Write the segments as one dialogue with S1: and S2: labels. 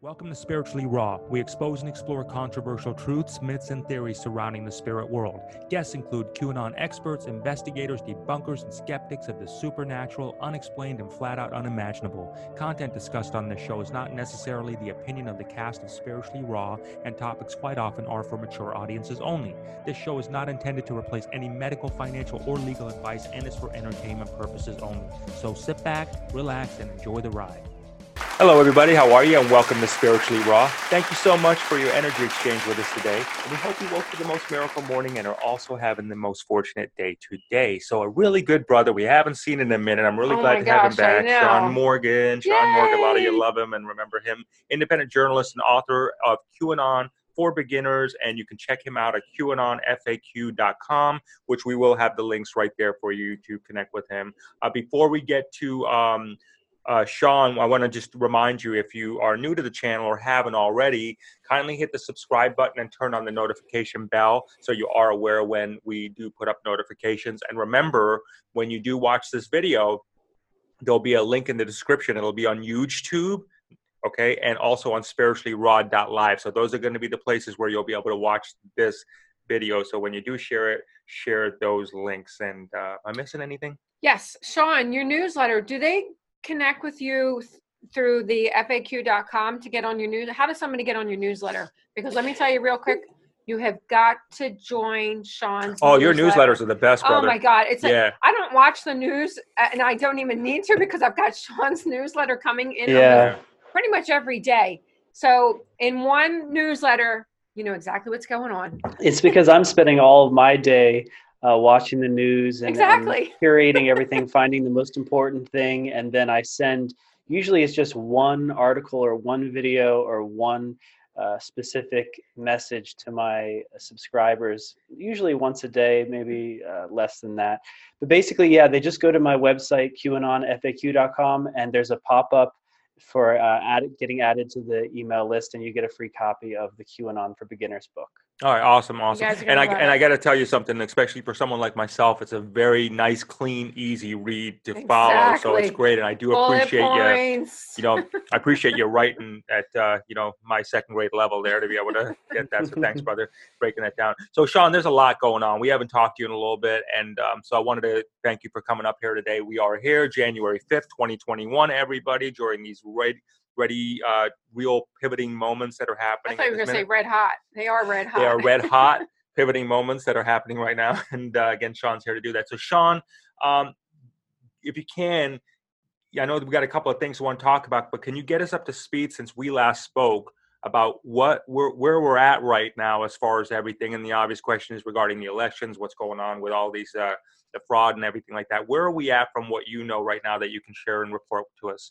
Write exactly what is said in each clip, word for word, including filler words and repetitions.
S1: Welcome to Spiritually Raw. We expose and explore controversial truths, myths, and theories surrounding the spirit world. Guests include QAnon experts, investigators, debunkers, and skeptics of the supernatural, unexplained, and flat-out unimaginable. Content discussed on this show is not necessarily the opinion of the cast of Spiritually Raw, and topics quite often are for mature audiences only. This show is not intended to replace any medical, financial, or legal advice and is for entertainment purposes only. So sit back, relax, and enjoy the ride. Hello, everybody. How are you? And welcome to Spiritually Raw. Thank you so much for your energy exchange with us today. And we hope you woke to the most miracle morning and are also having the most fortunate day today. So a really good brother we haven't seen in a minute. I'm really
S2: Oh
S1: glad
S2: my
S1: to
S2: gosh,
S1: have him back.
S2: I know.
S1: Sean Morgan. Sean
S2: Yay!
S1: Morgan, a lot of you love him and remember him. Independent journalist and author of QAnon for Beginners. And you can check him out at Q anon F A Q dot com, which we will have the links right there for you to connect with him. Uh, before we get to... Um, Uh, Sean, I want to just remind you, if you are new to the channel or haven't already, kindly hit the subscribe button and turn on the notification bell so you are aware when we do put up notifications. And remember, when you do watch this video, there'll be a link in the description. It'll be on YouTube, okay, and also on spiritually raw dot live. So those are going to be the places where you'll be able to watch this video. So when you do share it, share those links. And uh, am I missing anything?
S2: Yes, Sean, your newsletter, do they connect with you th- through the F A Q dot com to get on your news? How does somebody get on your newsletter? Because let me tell you real quick, you have got to join Sean's
S1: Oh,
S2: newsletter.
S1: your newsletters are the best, brother.
S2: Oh my God. It's
S1: yeah.
S2: like, I don't watch the news and I don't even need to because I've got Sean's newsletter coming in
S3: Yeah.
S2: pretty much every day. So in one newsletter, you know exactly what's going on.
S3: It's because I'm spending all of my day uh, watching the news and,
S2: Exactly.
S3: and curating everything, finding the most important thing, and then I send, usually it's just one article or one video or one uh, specific message to my subscribers, usually once a day, maybe uh, less than that. But basically, yeah, they just go to my website, Q anon F A Q dot com, and there's a pop-up for uh, add, getting added to the email list, and you get a free copy of the QAnon for Beginners book.
S1: All right, awesome, awesome. And I
S2: love
S1: and
S2: it.
S1: I got to tell you something, especially for someone like myself, it's a very nice, clean, easy read to follow. So it's
S2: Exactly.
S1: great, and I do
S2: Bullet
S1: appreciate you.
S2: points.
S1: You know, I appreciate you writing at uh, you know my second grade level there to be able to get that. So thanks, brother, breaking that down. So Sean, there's a lot going on. We haven't talked to you in a little bit, and um, so I wanted to thank you for coming up here today. We are here, January fifth, twenty twenty-one. Everybody, during these red. ready uh real pivoting moments that are happening.
S2: I thought you were gonna say red hot. They are red hot.
S1: They are red hot pivoting moments that are happening right now. And uh, again, Sean's here to do that. So Sean, um if you can, yeah, I know we got a couple of things we want to talk about, but can you get us up to speed since we last spoke about what we're where we're at right now as far as everything? And the obvious question is regarding the elections, what's going on with all these uh the fraud and everything like that. Where are we at from what you know right now that you can share and report to us?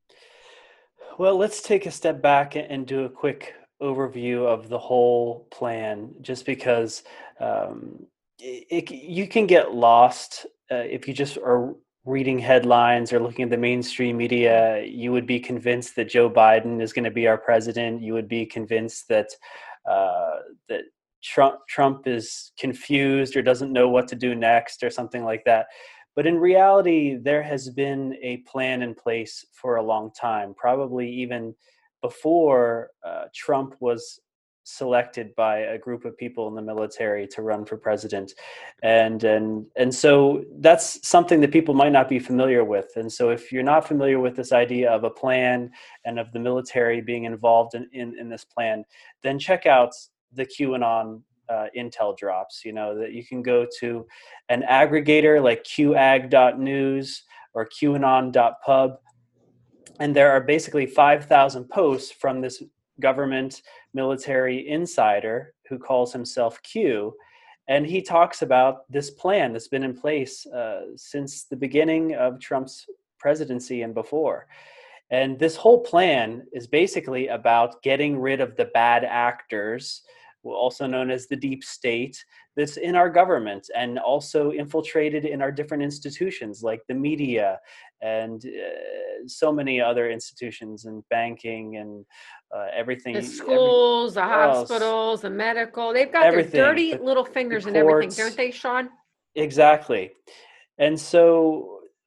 S3: Well, let's take a step back and do a quick overview of the whole plan, just because um, it, it, you can get lost uh, if you just are reading headlines or looking at the mainstream media. You would be convinced that Joe Biden is going to be our president. You would be convinced that uh, that Trump Trump is confused or doesn't know what to do next or something like that. But in reality, there has been a plan in place for a long time, probably even before uh, Trump was selected by a group of people in the military to run for president. And, and, and so that's something that people might not be familiar with. And so if you're not familiar with this idea of a plan and of the military being involved in, in, in this plan, then check out the QAnon Uh, intel drops, you know, that you can go to an aggregator like Q A G dot news or Q anon dot pub. And there are basically five thousand posts from this government military insider who calls himself Q. And he talks about this plan that's been in place uh, since the beginning of Trump's presidency and before. And this whole plan is basically about getting rid of the bad actors, also known as the deep state, that's in our government and also infiltrated in our different institutions like the media and uh, so many other institutions and banking and uh, everything.
S2: The schools, every, the hospitals, oh, the medical, they've got their dirty the, little fingers in everything, don't they, Sean?
S3: Exactly. And so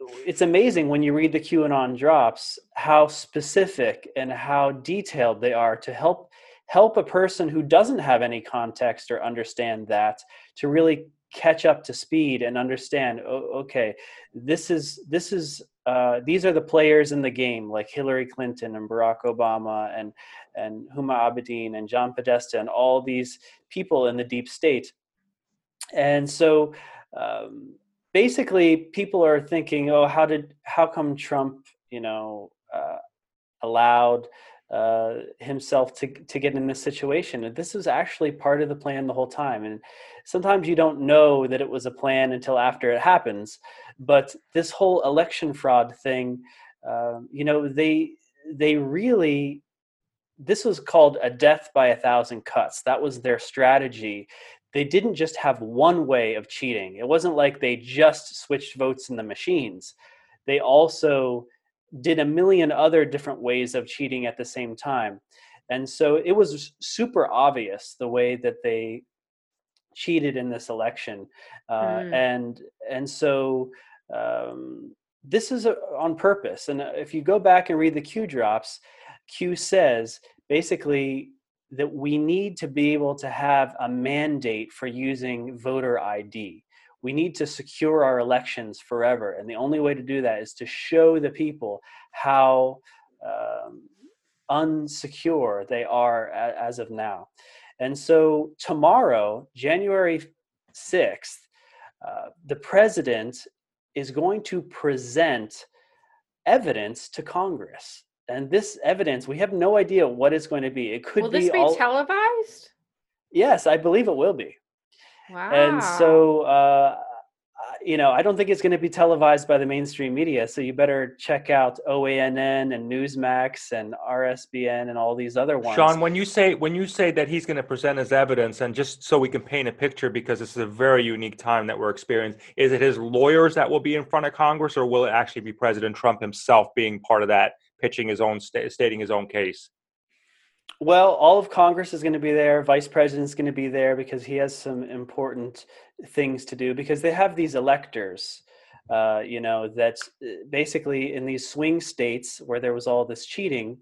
S3: it's amazing when you read the QAnon drops, how specific and how detailed they are to help help a person who doesn't have any context or understand that to really catch up to speed and understand, oh, okay, this is this is uh, these are the players in the game, like Hillary Clinton and Barack Obama and and Huma Abedin and John Podesta and all these people in the deep state. And so um, basically people are thinking, oh, how did how come Trump, you know, uh, allowed uh, himself to to get in this situation? And this was actually part of the plan the whole time. And sometimes you don't know that it was a plan until after it happens. But this whole election fraud thing, uh, you know, they they really, this was called a death by a thousand cuts. That was their strategy. They didn't just have one way of cheating. It wasn't like they just switched votes in the machines. They also did a million other different ways of cheating at the same time. And so it was super obvious the way that they cheated in this election. Uh,
S2: Mm.
S3: and and so um, this is a, on purpose. And if you go back and read the Q drops, Q says basically that we need to be able to have a mandate for using voter I D. We need to secure our elections forever. And the only way to do that is to show the people how um, unsecure they are a, as of now. And so tomorrow, January sixth, uh, the president is going to present evidence to Congress. And this evidence, we have no idea what it's going to be. It could
S2: Will
S3: be
S2: this be
S3: all.
S2: televised?
S3: Yes, I believe it will be.
S2: Wow.
S3: And so, uh, you know, I don't think it's going to be televised by the mainstream media. So you better check out O A N N and Newsmax and R S B N and all these other ones.
S1: Sean, when you say when you say that he's going to present his evidence, and just so we can paint a picture, because this is a very unique time that we're experiencing, is it his lawyers that will be in front of Congress, or will it actually be President Trump himself being part of that, pitching his own, stating his own case?
S3: Well, all of Congress is going to be there. Vice President's going to be there because he has some important things to do, because they have these electors, uh, you know, that basically in these swing states where there was all this cheating,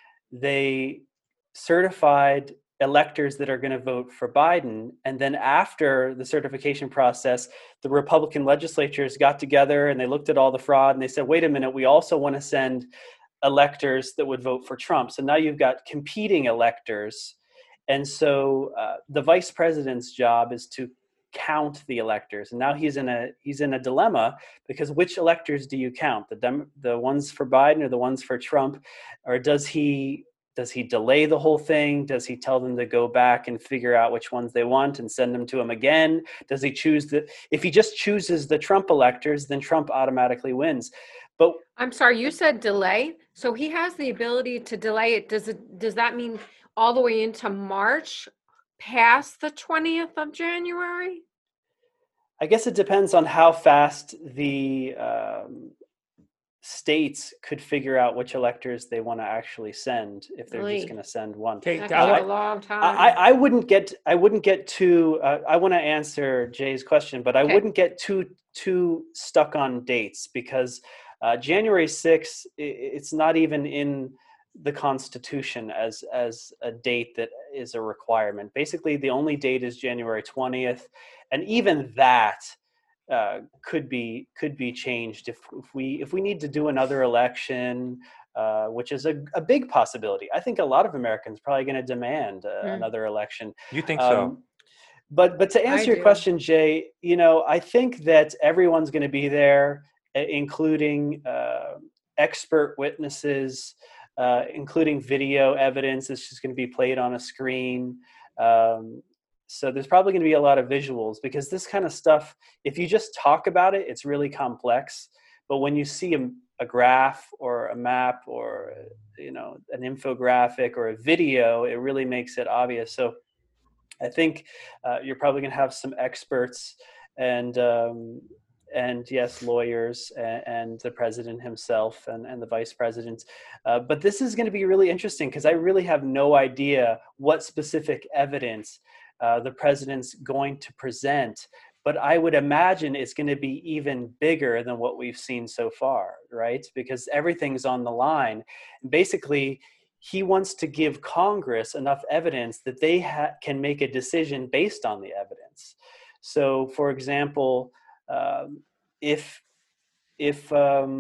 S3: they certified electors that are going to vote for Biden. And then after the certification process, the Republican legislatures got together and they looked at all the fraud and they said, wait a minute, we also want to send electors that would vote for Trump. So now you've got competing electors. And so uh, the vice president's job is to count the electors. And now he's in a he's in a dilemma, because which electors do you count? The Dem- the ones for Biden or the ones for Trump? Or does he does he delay the whole thing? Does he tell them to go back and figure out which ones they want and send them to him again? Does he choose the if he just chooses the Trump electors, then Trump automatically wins. But
S2: I'm sorry, you said delay. So he has the ability to delay it. Does it does that mean all the way into March, past the twentieth of January?
S3: I guess it depends on how fast the um, states could figure out which electors they want to actually send, if they're
S2: Really?
S3: just going to send one.
S1: Okay,
S2: That
S1: I
S2: could
S1: like-
S2: take a long time.
S3: I, I wouldn't get I wouldn't get too uh, I want to answer Jay's question, but I
S2: Okay.
S3: wouldn't get too too stuck on dates, because uh, January sixth, i- it's not even in the Constitution as as a date that is a requirement. Basically, the only date is January twentieth, and even that uh, could be could be changed if, if we if we need to do another election, uh, which is a, a big possibility. I think a lot of Americans are probably going to demand uh,
S2: Mm.
S3: another election.
S1: You think so?
S3: Um, but but to answer
S2: I
S3: your
S2: do.
S3: question, Jay, you know, I think that everyone's going to be there, i- including uh, expert witnesses, uh, including video evidence. It's just going to be played on a screen. Um, so there's probably going to be a lot of visuals, because this kind of stuff, if you just talk about it, it's really complex. But when you see a, a graph or a map or, you know, an infographic or a video, it really makes it obvious. So I think uh, you're probably going to have some experts and um, and yes, lawyers and, and the president himself and, and the vice president. Uh, but this is going to be really interesting, because I really have no idea what specific evidence uh, the president's going to present. but I would imagine it's going to be even bigger than what we've seen so far, right? Because everything's on the line. Basically, he wants to give Congress enough evidence that they ha- can make a decision based on the evidence. So, for example, um, if if um,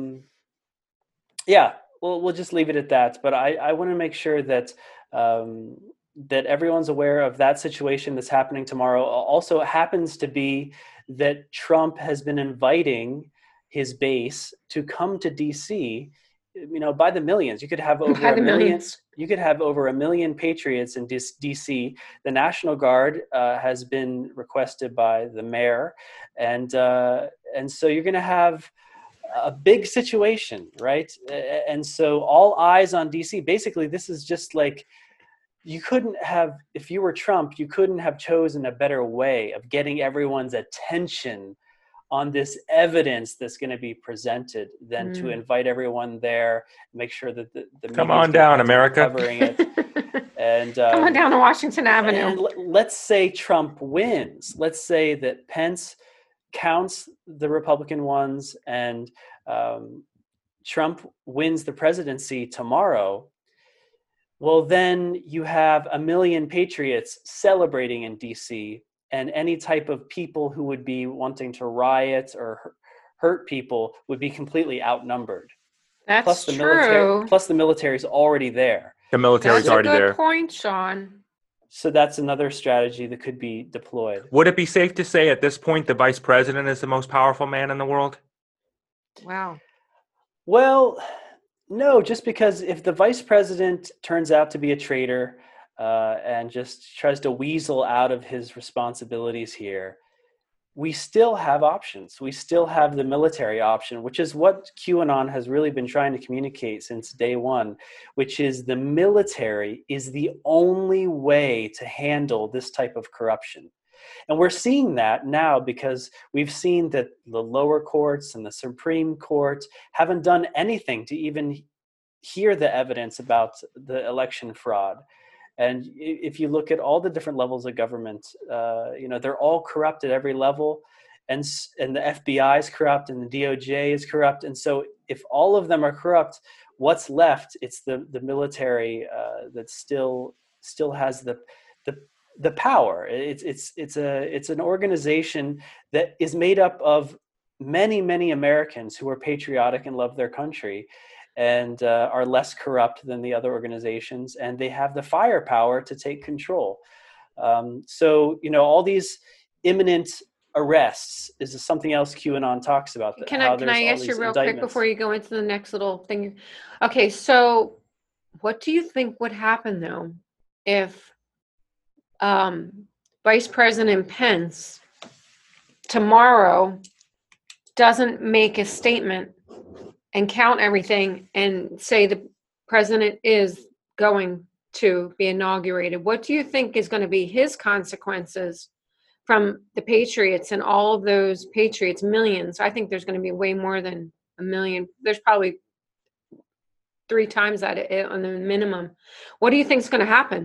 S3: yeah, we'll we'll just leave it at that. But I, I want to make sure that um, that everyone's aware of that situation that's happening tomorrow. Also, it happens to be that Trump has been inviting his base to come to D C. You know, by the millions. You could have over
S2: By
S3: a
S2: the
S3: million.
S2: millions.
S3: You could have over a million patriots in D C. The National Guard uh, has been requested by the mayor, and uh, and so you're going to have a big situation, right? And so all eyes on D C. Basically, this is just like, you couldn't have, if you were Trump, you couldn't have chosen a better way of getting everyone's attention on this evidence that's going to be presented than
S2: Mm.
S3: to invite everyone there, make sure that the, the
S1: Come
S3: media's
S1: on down,
S3: gonna-
S1: America.
S3: covering it. And
S2: Come on
S3: um,
S2: down to Washington Avenue.
S3: and l- let's say Trump wins. Let's say that Pence counts the Republican ones and um, Trump wins the presidency tomorrow. Well, then you have a million patriots celebrating in D C, and any type of people who would be wanting to riot or hurt people would be completely outnumbered.
S2: That's
S3: plus the
S2: true.
S3: military, plus the military's already there.
S1: The military's
S2: That's a
S1: already
S2: good
S1: there.
S2: point, Sean.
S3: So that's another strategy that could be deployed.
S1: Would it be safe to say at this point the vice president is the most powerful man in the world?
S2: Wow.
S3: Well, no, just because if the vice president turns out to be a traitor uh, and just tries to weasel out of his responsibilities here, we still have options. We still have the military option, which is what QAnon has really been trying to communicate since day one, which is the military is the only way to handle this type of corruption. And we're seeing that now because we've seen that the lower courts and the Supreme Court haven't done anything to even hear the evidence about the election fraud. And if you look at all the different levels of government, uh, you know, they're all corrupt at every level. And, and the F B I is corrupt and the D O J is corrupt. And so if all of them are corrupt, what's left? It's the, the military uh, that still still has the, the the power. It's it's it's a it's an organization that is made up of many, many Americans who are patriotic and love their country, and uh, are less corrupt than the other organizations, and they have the firepower to take control. Um, so, you know, all these imminent arrests is something else QAnon talks about. That,
S2: Can
S3: how
S2: I can I
S3: all
S2: ask you
S3: these
S2: real quick before you go into the next little thing? Okay, so what do you think would happen though if um, Vice President Pence tomorrow doesn't make a statement and count everything and say the president is going to be inaugurated? What do you think is going to be his consequences from the patriots and all of those patriots, millions? I think there's going to be way more than a million. There's probably three times that on the minimum. What do you think is going to happen?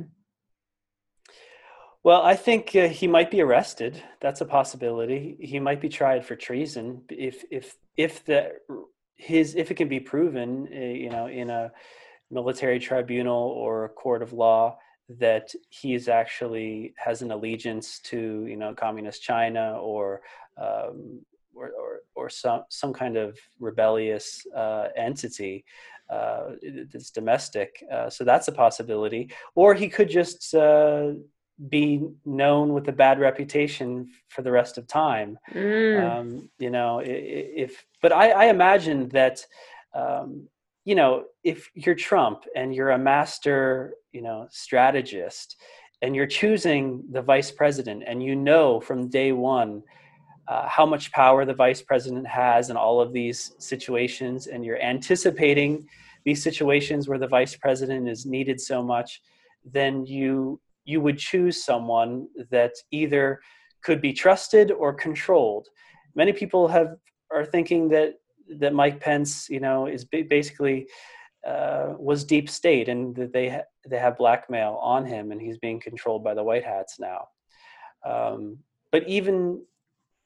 S3: Well, I think uh, he might be arrested. That's a possibility. He might be tried for treason if if if the his if it can be proven, uh, you know, in a military tribunal or a court of law that he's actually has an allegiance to, you know, communist China or um, or, or or some some kind of rebellious uh, entity uh, that's domestic. Uh, so that's a possibility. Or he could just uh, be known with a bad reputation for the rest of time.
S2: Mm.
S3: Um, you know, if, but I, I imagine that, um, you know, if you're Trump and you're a master, you know, strategist and you're choosing the vice president and you know from day one uh, how much power the vice president has in all of these situations, and you're anticipating these situations where the vice president is needed so much, then you you would choose someone that either could be trusted or controlled. Many people have are thinking that that Mike Pence, you know, is basically uh, was deep state, and that they ha- they have blackmail on him, and he's being controlled by the White Hats now. Um, but even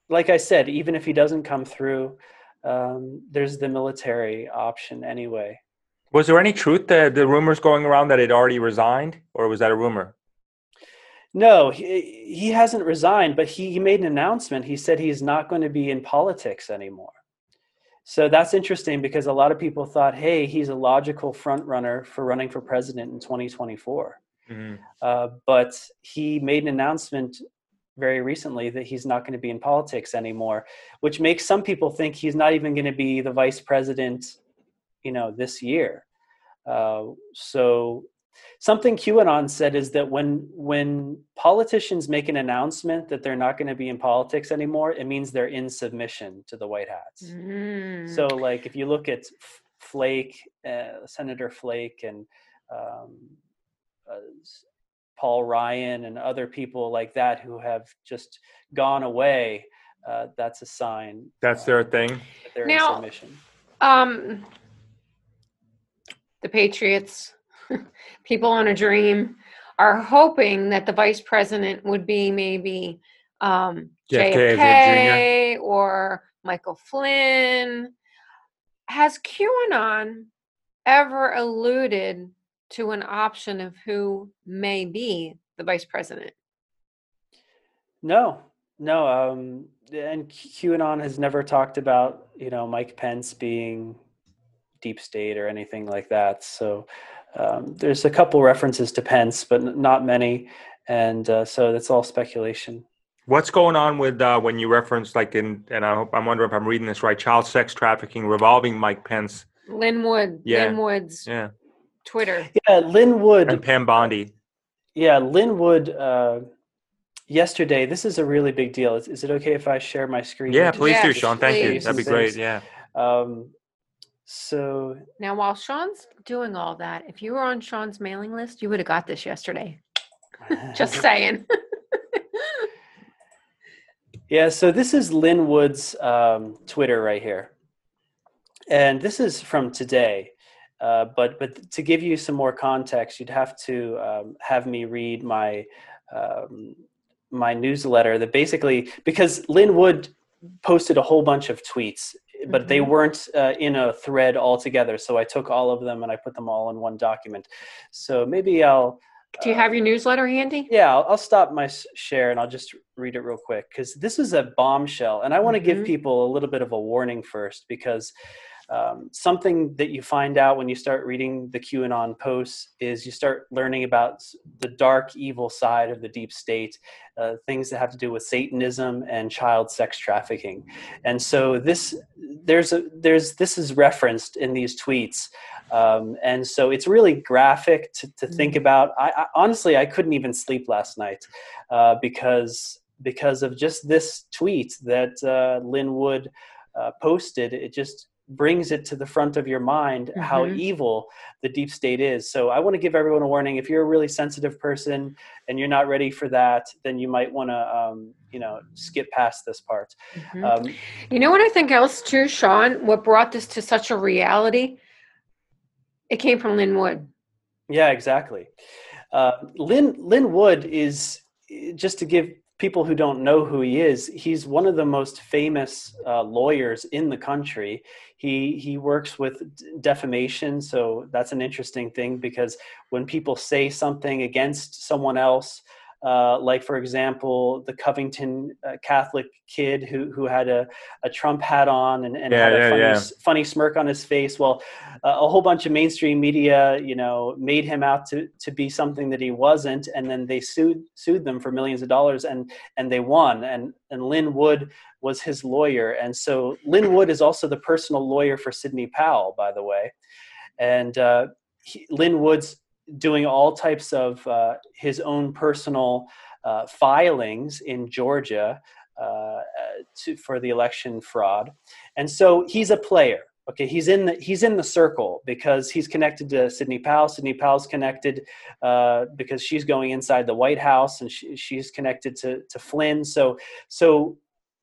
S3: like I said, even if he doesn't come through, um, there's the military option anyway.
S1: Was there any truth to the rumors going around that he'd already resigned, or was that a rumor?
S3: No, he, he hasn't resigned, but he, he made an announcement. He said he's not going to be in politics anymore. So that's interesting because a lot of people thought, hey, he's a logical front runner for running for president in twenty twenty-four. Mm-hmm. Uh, but he made an announcement very recently that he's not going to be in politics anymore, which makes some people think he's not even going to be the vice president, you know, this year. Uh, so something QAnon said is that when when politicians make an announcement that they're not going to be in politics anymore, it means they're in submission to the White Hats. Mm. So, like, if you look at Flake, uh, Senator Flake, and um, uh, Paul Ryan, and other people like that who have just gone away, uh, that's a sign.
S1: That's
S3: um,
S1: their thing.
S3: That they're
S2: now,
S3: in submission.
S2: Um, the Patriots. People on a dream are hoping that the vice president would be maybe um, J F K or Michael Flynn. Has QAnon ever alluded to an option of who may be the vice president?
S3: No, no. Um, and QAnon has never talked about, you know, Mike Pence being deep state or anything like that. So um, there's a couple references to Pence, but n- not many. And uh, so that's all speculation.
S1: What's going on with uh, when you reference, like, in, and I hope, I'm wondering if I'm reading this right, child sex trafficking revolving Mike Pence?
S2: Lynn Wood,
S1: yeah.
S2: Lynn Wood's
S1: yeah.
S2: Twitter.
S3: Yeah, Lynn Wood.
S1: And Pam Bondi.
S3: Yeah, Lynn Wood, uh, yesterday, this is a really big deal. Is, is it okay if I share my screen?
S1: Yeah, please
S2: yes,
S1: do, Sean. Thank
S2: please.
S1: you. That'd be great, yeah.
S3: Um, so
S2: now, while Sean's doing all that, if you were on Sean's mailing list, you would have got this yesterday. Just saying.
S3: Yeah, so this is Lynn Wood's um, Twitter right here. And this is from today. Uh, but but to give you some more context, you'd have to um, have me read my um, my newsletter that basically, because Lynn Wood posted a whole bunch of tweets, but mm-hmm. they weren't uh, in a thread altogether. So I took all of them and I put them all in one document. So maybe I'll...
S2: Do you have your newsletter handy?
S3: Yeah, I'll, I'll stop my share and I'll just read it real quick, because this is a bombshell. And I want to mm-hmm. give people a little bit of a warning first, because um, something that you find out when you start reading the QAnon posts is you start learning about the dark, evil side of the deep state, uh, things that have to do with Satanism and child sex trafficking. And so this, there's a, there's, this is referenced in these tweets. Um, and so it's really graphic to, to think about. I, I honestly, I couldn't even sleep last night uh, because, because of just this tweet that uh, Lynn Wood uh, posted. It just brings it to the front of your mind mm-hmm. how evil the deep state is. So I want to give everyone a warning. If you're a really sensitive person and you're not ready for that, then you might want to, um, you know, skip past this part.
S2: Mm-hmm. Um, you know what I think else too, Sean, what brought this to such a reality? It came from Lynn Wood.
S3: Yeah, exactly. Uh, Lynn, Lynn Wood is, just to give people who don't know who he is, he's one of the most famous uh, lawyers in the country. He he works with defamation, so that's an interesting thing, because when people say something against someone else, uh, like, for example, the Covington uh, Catholic kid who who had a, a Trump hat on and, and
S1: yeah,
S3: had a
S1: yeah,
S3: funny,
S1: yeah.
S3: funny smirk on his face. Well, uh, a whole bunch of mainstream media, you know, made him out to, to be something that he wasn't, and then they sued sued them for millions of dollars, and and they won. And and Lynn Wood was his lawyer, and so Lynn Wood is also the personal lawyer for Sidney Powell, by the way, and uh, he, Lynn Wood's doing all types of uh, his own personal uh, filings in Georgia uh, to, for the election fraud. And so he's a player. Okay, he's in the he's in the circle because he's connected to Sidney Powell. Sidney Powell's connected uh, because she's going inside the White House, and she, she's connected to to Flynn. So so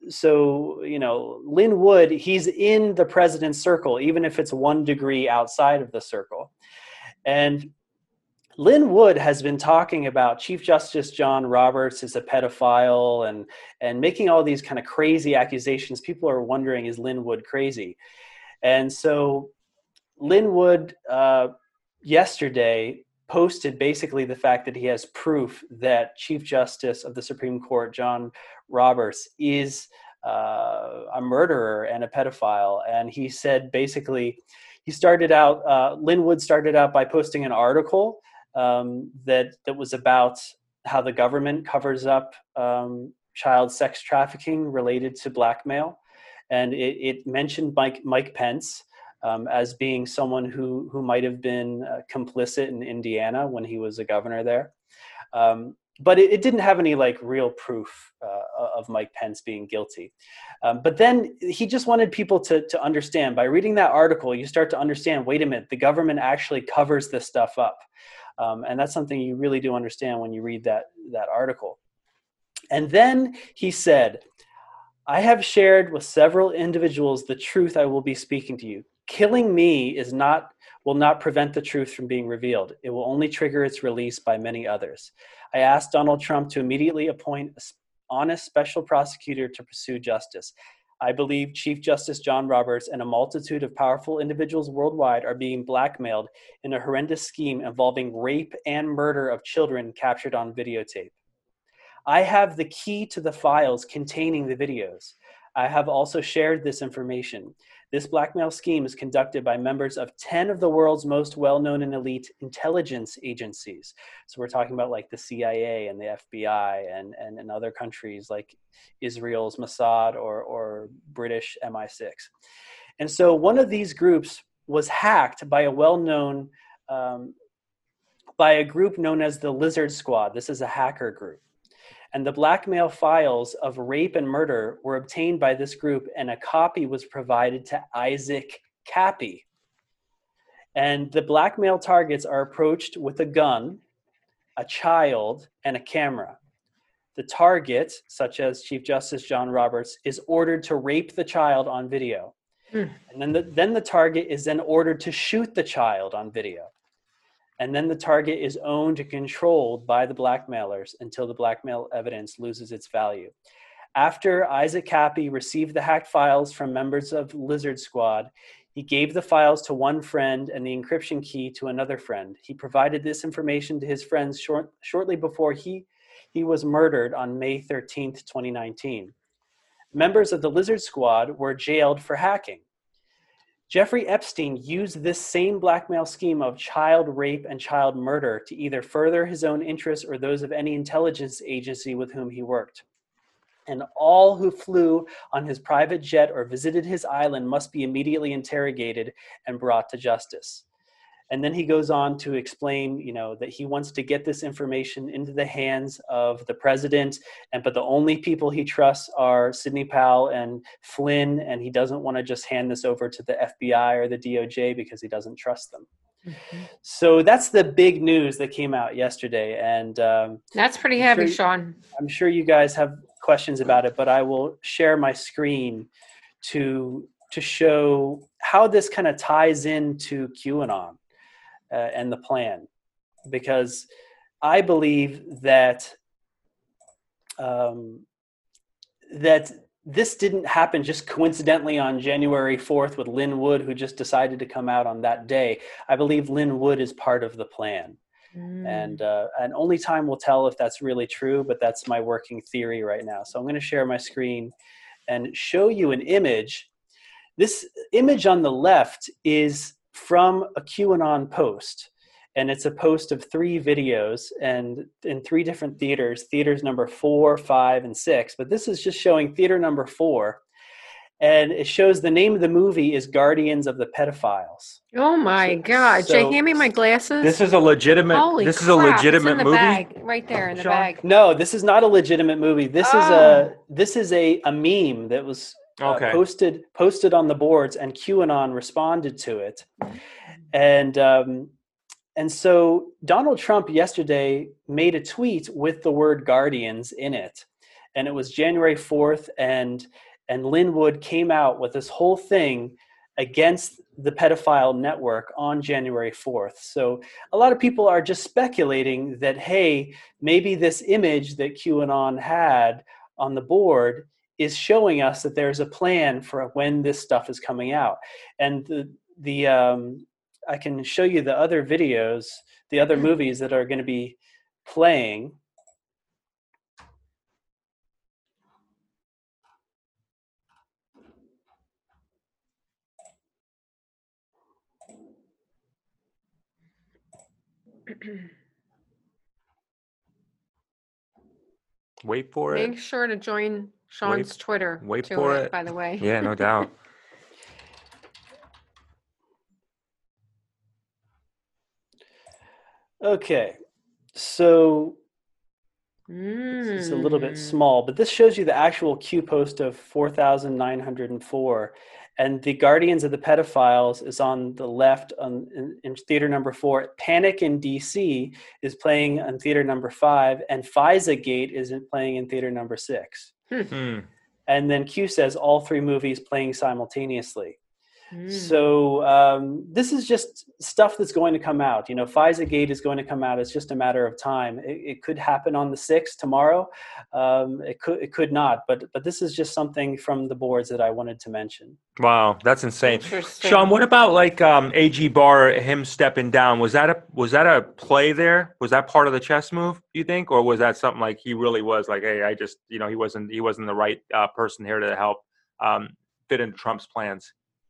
S3: so you know, Lynn Wood, he's in the president's circle, even if it's one degree outside of the circle. And Lynn Wood has been talking about Chief Justice John Roberts is a pedophile and and making all these kind of crazy accusations. People are wondering, is Lynn Wood crazy? And so Lynn Wood uh, yesterday posted basically the fact that he has proof that Chief Justice of the Supreme Court John Roberts is uh, a murderer and a pedophile. And he said basically, he started out, uh, Lynn Wood started out by posting an article um, that, that was about how the government covers up um, child sex trafficking related to blackmail. And it, it mentioned Mike, Mike Pence um, as being someone who, who might have been uh, complicit in Indiana when he was a governor there. Um, but it, it didn't have any like real proof uh, of Mike Pence being guilty. Um, but then he just wanted people to, to understand. By reading that article, you start to understand, wait a minute, the government actually covers this stuff up. Um, and that's something you really do understand when you read that, that article. And then he said, I have shared with several individuals the truth I will be speaking to you. Killing me is not will not prevent the truth from being revealed. It will only trigger its release by many others. I asked Donald Trump to immediately appoint an honest special prosecutor to pursue justice. I believe Chief Justice John Roberts and a multitude of powerful individuals worldwide are being blackmailed in a horrendous scheme involving rape and murder of children captured on videotape. I have the key to the files containing the videos. I have also shared this information. This blackmail scheme is conducted by members of ten of the world's most well-known and elite intelligence agencies. So we're talking about like the C I A and the F B I and, and, and other countries like Israel's Mossad or, or British M I six. And so one of these groups was hacked by a well-known, um, by a group known as the Lizard Squad. This is a hacker group. And the blackmail files of rape and murder were obtained by this group, and a copy was provided to Isaac Kappy. And the blackmail targets are approached with a gun, a child, and a camera. The target, such as Chief Justice John Roberts, is ordered to rape the child on video. Hmm. And then the, then the target is then ordered to shoot the child on video. And then the target is owned and controlled by the blackmailers until the blackmail evidence loses its value. After Isaac Kappy received the hacked files from members of Lizard Squad, he gave the files to one friend and the encryption key to another friend. He provided this information to his friends short, shortly before he, he was murdered on May thirteenth, twenty nineteen. Members of the Lizard Squad were jailed for hacking. Jeffrey Epstein used this same blackmail scheme of child rape and child murder to either further his own interests or those of any intelligence agency with whom he worked. And all who flew on his private jet or visited his island must be immediately interrogated and brought to justice. And then he goes on to explain, you know, that he wants to get this information into the hands of the president, and but the only people he trusts are Sidney Powell and Flynn, and he doesn't want to just hand this over to the F B I or the D O J because he doesn't trust them. Mm-hmm. So that's the big news that came out yesterday, and um,
S2: that's pretty I'm heavy, sure, Sean.
S3: I'm sure you guys have questions about it, but I will share my screen to to show how this kind of ties into QAnon. Uh, and the plan, because I believe that um, that this didn't happen just coincidentally on January fourth with Lynn Wood, who just decided to come out on that day. I believe Lynn Wood is part of the plan, mm. and uh, and only time will tell if that's really true. But that's my working theory right now. So I'm going to share my screen and show you an image. This image on the left is from a QAnon post, and it's a post of three videos and in three different theaters, theaters number four, five, and six. But this is just showing theater number four, and it shows the name of the movie is Guardians of the Pedophiles.
S2: Oh my
S3: so,
S2: God!
S3: So,
S2: Jay, hand me my glasses.
S1: This is a legitimate.
S2: Holy
S1: this
S2: crap,
S1: is a legitimate
S2: it's in the
S1: movie.
S2: Bag, right there in the
S1: Sean?
S2: bag.
S3: No, this is not a legitimate movie. This
S2: oh.
S3: is a this is a, a meme that was uh,
S1: okay.
S3: posted posted on the boards, and QAnon responded to it, and. Um, And so Donald Trump yesterday made a tweet with the word Guardians in it. And it was January fourth, and and Lynn Wood came out with this whole thing against the pedophile network on January fourth. So a lot of people are just speculating that, hey, maybe this image that QAnon had on the board is showing us that there's a plan for when this stuff is coming out. And the, the um, I can show you the other videos, the other movies that are going to be playing.
S1: Wait for it.
S2: Make sure to join Sean's
S1: Wait-
S2: Twitter.
S1: wait
S2: to
S1: for
S2: it,
S1: it.
S2: by the way.
S1: Yeah, no doubt.
S3: Okay, so
S2: Mm.
S3: it's a little bit small, but this shows you the actual Q post of four thousand nine hundred four. And the Guardians of the Pedophiles is on the left on, in, in theater number four. Panic in D C is playing on theater number five, and FISA-gate is in, playing in theater number six.
S1: Hmm.
S3: And then Q says all three movies playing simultaneously.
S2: Mm.
S3: So um, this is just stuff that's going to come out. You know, FISA-gate is going to come out. It's just a matter of time. It, it could happen on the sixth tomorrow. Um, it could it could not. But but this is just something from the boards that I wanted to mention.
S1: Wow, that's insane.
S2: Interesting.
S1: Sean, what about like um, A G Barr, him stepping down? Was that a was that a play there? Was that part of the chess move, you think, or was that something like he really was like, hey, I just, you know, he wasn't he wasn't the right uh, person here to help um, fit into Trump's plans?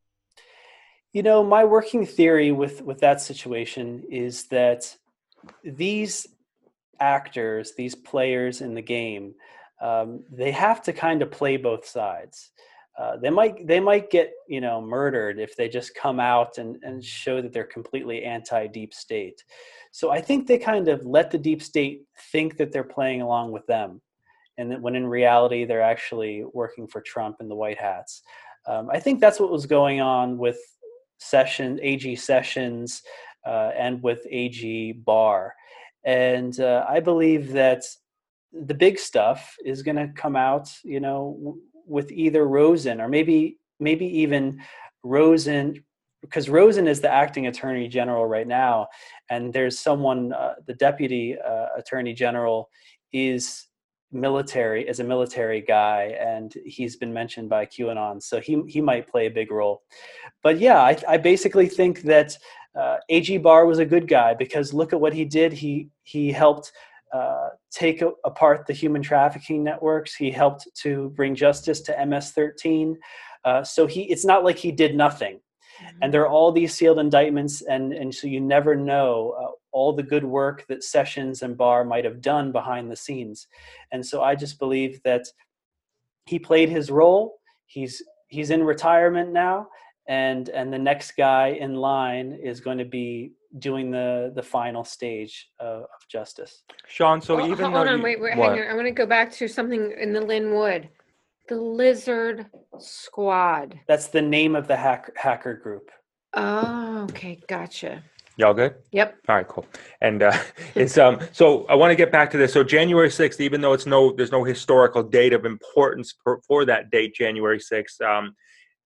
S3: You know, my working theory with, with that situation is that these actors, these players in the game, um, they have to kind of play both sides. Uh, they might they might get, you know, murdered if they just come out and, and show that they're completely anti-deep state. So I think they kind of let the deep state think that they're playing along with them, and that when in reality they're actually working for Trump and the White Hats. Um, I think that's what was going on with Session, A G Sessions, uh, and with A G Barr. And uh, I believe that the big stuff is going to come out, you know, w- with either Rosen or maybe maybe even Rosen, because Rosen is the acting attorney general right now, and there's someone, uh, the deputy uh, attorney general is military, is a military guy, and he's been mentioned by QAnon, so he he might play a big role. But yeah, I, I basically think that uh, A G Barr was a good guy because look at what he did. He he helped uh, take a, apart the human trafficking networks. He helped to bring justice to M S thirteen. Uh, so he it's not like he did nothing. And there are all these sealed indictments, and, and so you never know uh, all the good work that Sessions and Barr might have done behind the scenes. And so I just believe that he played his role. He's he's in retirement now, and and the next guy in line is going to be doing the the final stage of, of justice.
S1: Sean, so
S2: Well,
S1: even
S2: hold
S1: though
S2: on,
S1: you,
S2: wait, wait,
S1: what?
S2: hang on. I want to go back to something in the Linwood, the Lizard Squad.
S3: That's the name of the hack, hacker group.
S2: Oh, okay, gotcha.
S1: Y'all good?
S2: Yep.
S1: All right, cool. And uh, it's um. So I want to get back to this. So January sixth, even though it's no, there's no historical date of importance for, for that date, January sixth. Um,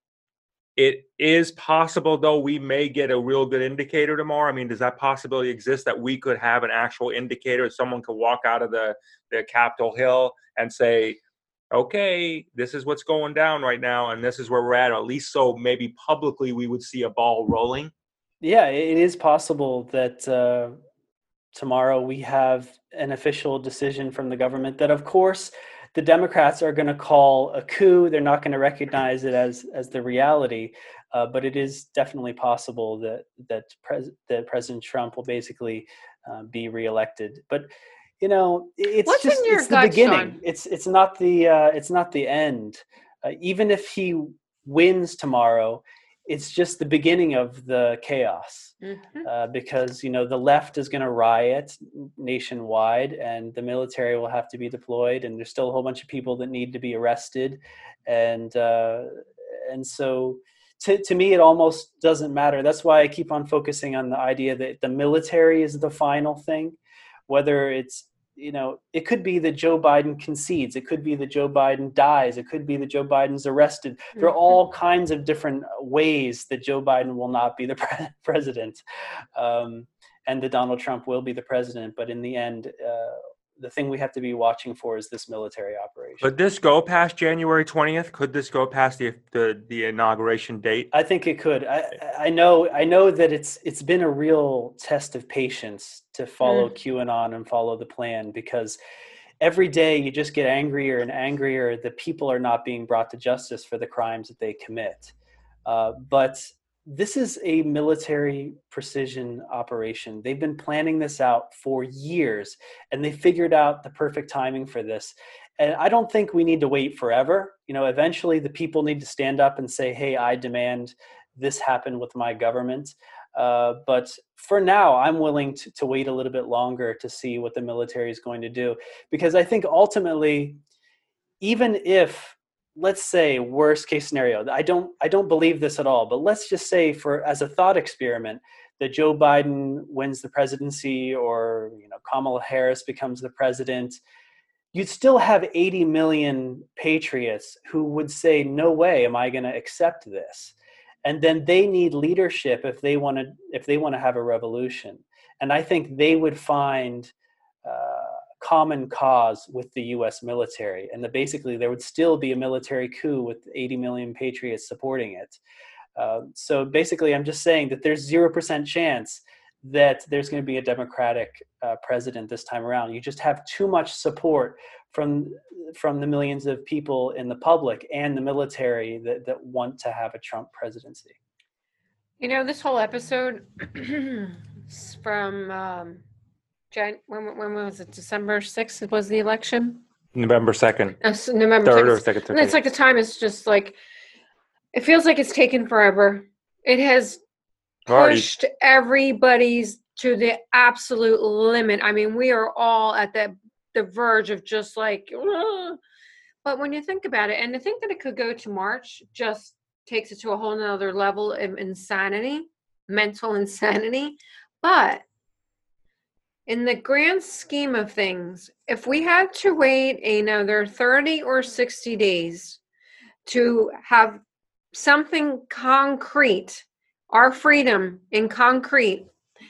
S1: it is possible, though, we may get a real good indicator tomorrow. I mean, does that possibility exist that we could have an actual indicator? Someone could walk out of the the Capitol Hill and say, okay, this is what's going down right now, and this is where we're at. Or at least so maybe publicly we would see a ball rolling.
S3: Yeah, it is possible that uh, tomorrow we have an official decision from the government that, of course, the Democrats are going to call a coup. They're not going to recognize it as as the reality, uh, but it is definitely possible that that, pres- that President Trump will basically uh, be reelected. But you know, it's
S2: What's in
S3: just
S2: your
S3: it's the
S2: gut,
S3: beginning.
S2: Sean?
S3: It's it's not the uh, it's not the end. Uh, even if he wins tomorrow, it's just the beginning of the chaos.
S2: Mhm.
S3: Uh, because you know the left is going to riot nationwide, and the military will have to be deployed, and there's still a whole bunch of people that need to be arrested, and uh, and so to to me it almost doesn't matter. That's why I keep on focusing on the idea that the military is the final thing, whether it's you know, it could be that Joe Biden concedes. It could be that Joe Biden dies. It could be that Joe Biden's arrested. There are all kinds of different ways that Joe Biden will not be the pre- president, um, and that Donald Trump will be the president. But in the end, uh, the thing we have to be watching for is this military operation.
S1: Could this go past January twentieth? Could this go past the the, the inauguration date?
S3: I think it could. I, I know. I know that it's it's been a real test of patience to follow mm. QAnon and follow the plan, because every day you just get angrier and angrier that people are not being brought to justice for the crimes that they commit. Uh, but this is a military precision operation. They've been planning this out for years, and they figured out the perfect timing for this. And I don't think we need to wait forever. You know, eventually the people need to stand up and say, hey, I demand this happen with my government. Uh, but for now, I'm willing to, to wait a little bit longer to see what the military is going to do. Because I think ultimately, even if, let's say, worst case scenario, I don't, I don't believe this at all, but let's just say, for as a thought experiment, that Joe Biden wins the presidency, or, you know, Kamala Harris becomes the president, you'd still have eighty million patriots who would say, no way am I going to accept this. And then they need leadership if they want to, if they want to have a revolution. And I think they would find uh, common cause with the U S military, and that basically there would still be a military coup with eighty million patriots supporting it. Uh, so basically, I'm just saying that there's zero percent chance that there's going to be a Democratic uh, president this time around. You just have too much support from from the millions of people in the public and the military that, that want to have a Trump presidency.
S2: You know, this whole episode from um, Jan- when, when was it? December sixth was the election?
S1: November second.
S2: Uh, November
S1: Third or
S2: second.
S1: second.
S2: And it's like the time is just like, it feels like it's taken forever. It has pushed everybody's to the absolute limit. I mean, we are all at the the verge of just like, ugh. But when you think about it, and to think that it could go to March just takes it to a whole nother level of insanity, mental insanity. But in the grand scheme of things, if we had to wait another thirty or sixty days to have something concrete, our freedom in concrete,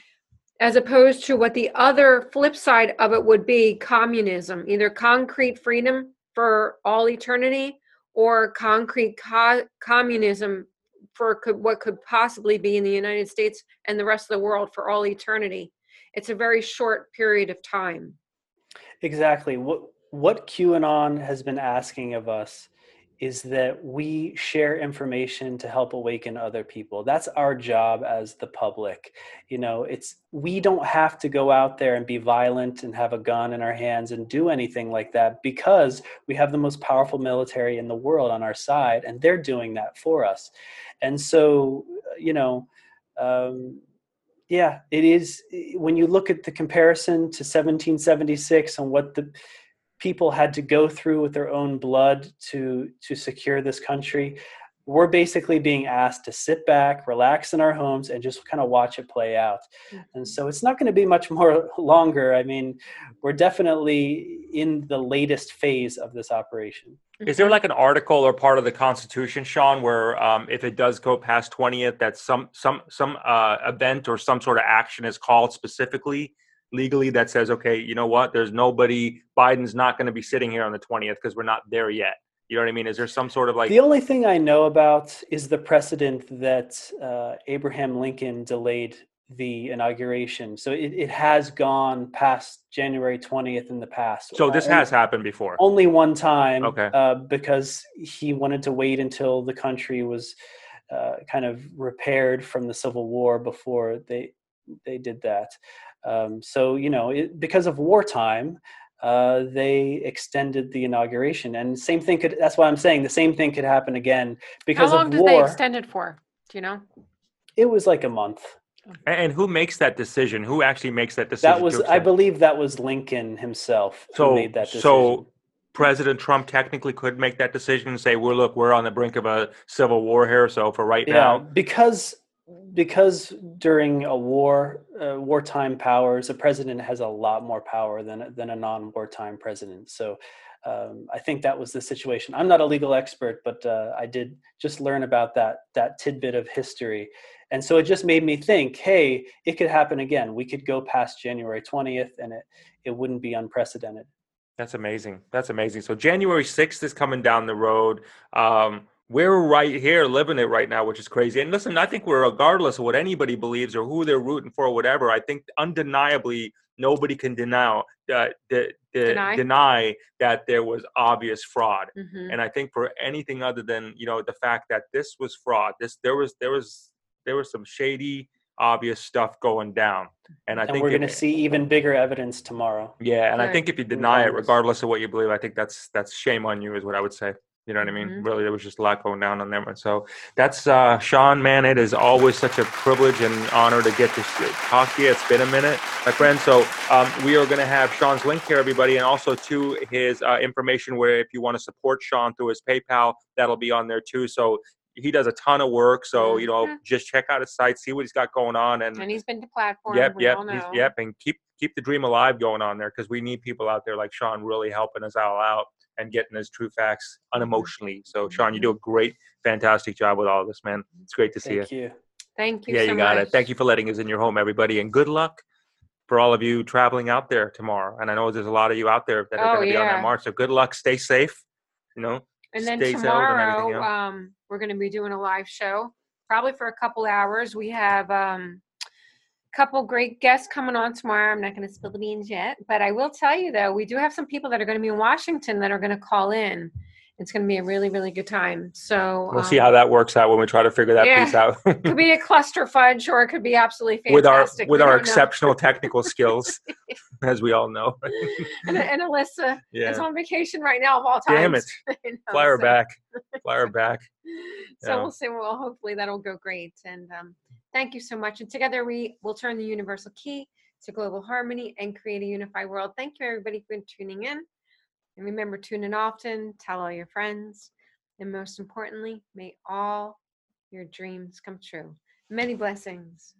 S2: as opposed to what the other flip side of it would be, communism, either concrete freedom for all eternity or concrete co- communism for could, what could possibly be in the United States and the rest of the world for all eternity. It's a very short period of time.
S3: Exactly. What, what QAnon has been asking of us is that we share information to help awaken other people. That's our job as the public. You know, it's, we don't have to go out there and be violent and have a gun in our hands and do anything like that, because we have the most powerful military in the world on our side, and they're doing that for us. And so, you know, um, yeah, it is. When you look at the comparison to seventeen seventy-six and what the people had to go through with their own blood to to secure this country, we're basically being asked to sit back, relax in our homes, and just kind of watch it play out. Mm-hmm. And so it's not going to be much more longer. I mean, we're definitely in the latest phase of this operation.
S1: Is there like an article or part of the Constitution, Sean, where um, if it does go past twentieth, that some some some uh, event or some sort of action is called specifically legally that says, okay, you know what, there's nobody, Biden's not going to be sitting here on the twentieth because we're not there yet. You know what I mean? Is there some sort of like...
S3: The only thing I know about is the precedent that uh, Abraham Lincoln delayed the inauguration. So it, it has gone past January twentieth in the past.
S1: So this
S3: uh,
S1: has happened before?
S3: Only one time.
S1: Okay.
S3: Uh, because he wanted to wait until the country was uh, kind of repaired from the Civil War before they they did that. Um, so, you know, it, because of wartime, uh, they extended the inauguration, and same thing could, that's why I'm saying the same thing could happen again because
S2: How long
S3: of
S2: did
S3: war.
S2: they extend it for? Do you know?
S3: It was like a month.
S1: And who makes that decision? Who actually makes that decision?
S3: That was, I believe that was Lincoln himself who
S1: so,
S3: made that decision.
S1: So President Trump technically could make that decision and say, well, look, we're on the brink of a civil war here. So for right
S3: yeah,
S1: now.
S3: Because because during a war, uh, wartime powers, a president has a lot more power than than a non-wartime president. So um, I think that was the situation. I'm not a legal expert, but uh, I did just learn about that that tidbit of history, and so it just made me think, hey, it could happen again. We could go past January twentieth, and it it wouldn't be unprecedented.
S1: That's amazing. That's amazing. So January sixth is coming down the road. Um, we're right here living it right now, which is crazy. And listen, I think we're, regardless of what anybody believes or who they're rooting for or whatever, I think undeniably nobody can deny, uh, de- de-
S2: Deny?
S1: deny that there was obvious fraud.
S2: Mhm.
S1: And I think for anything other than, you know, the fact that this was fraud, this there was there was there was some shady, obvious stuff going down. And I
S3: And
S1: think
S3: we're
S1: it-
S3: going to see even bigger evidence tomorrow.
S1: yeah, and I
S2: Good.
S1: think if you deny it,
S3: Regardless.
S1: regardless of what you believe, I think that's that's shame on you, is what I would say. You know what I mean?
S2: Mhm.
S1: Really, there was just a lot going down on them. And so that's uh, Sean, man. It is always such a privilege and honor to get to s- talk to you. It's been a minute, my friend. So um, we are going to have Sean's link here, everybody, and also to his uh, information where if you want to support Sean through his PayPal, that'll be on there too. So he does a ton of work. So, you know,
S2: Mhm.
S1: just check out his site, see what he's got going on. And
S2: And he's been to platform.
S1: Yep,
S2: we
S1: yep,
S2: all
S1: he's-
S2: know.
S1: yep, and keep keep the dream alive going on there, because we need people out there like Sean really helping us all out and getting us true facts unemotionally. So, Sean, you do a great, fantastic job with all this, man. It's great to see
S3: Thank
S1: you.
S3: you.
S2: Thank you
S1: Yeah,
S2: so
S1: you got
S2: much.
S1: it. Thank you for letting us in your home, everybody, and good luck for all of you traveling out there tomorrow. And I know there's a lot of you out there that are
S2: Oh,
S1: going to be on that
S2: yeah.
S1: march. So, good luck. Stay safe. You know,
S2: And then
S1: stay settled and everything
S2: tomorrow,
S1: else.
S2: um, we're going to be doing a live show, probably for a couple hours. We have um, a couple great guests coming on tomorrow. I'm not going to spill the beans yet, but I will tell you, though, we do have some people that are going to be in Washington that are going to call in. It's going to be a really, really good time. So
S1: We'll see
S2: um,
S1: how that works out when we try to figure that
S2: yeah.
S1: piece out.
S2: Could be a cluster fudge, or it could be absolutely
S1: with our
S2: fantastic.
S1: with
S2: We
S1: our
S2: don't know.
S1: exceptional technical skills, as we all know.
S2: And, and Alyssa is
S1: Yeah.
S2: on vacation right now of all
S1: Damn
S2: times.
S1: it.
S2: You know,
S1: Fly her
S2: so-
S1: back. Fly her back.
S2: So
S1: Yeah.
S2: we'll see. Well, hopefully that'll go great. And um, thank you so much. And together we will turn the universal key to global harmony and create a unified world. Thank you, everybody, for tuning in. And remember, tune in often, tell all your friends. And most importantly, may all your dreams come true. Many blessings.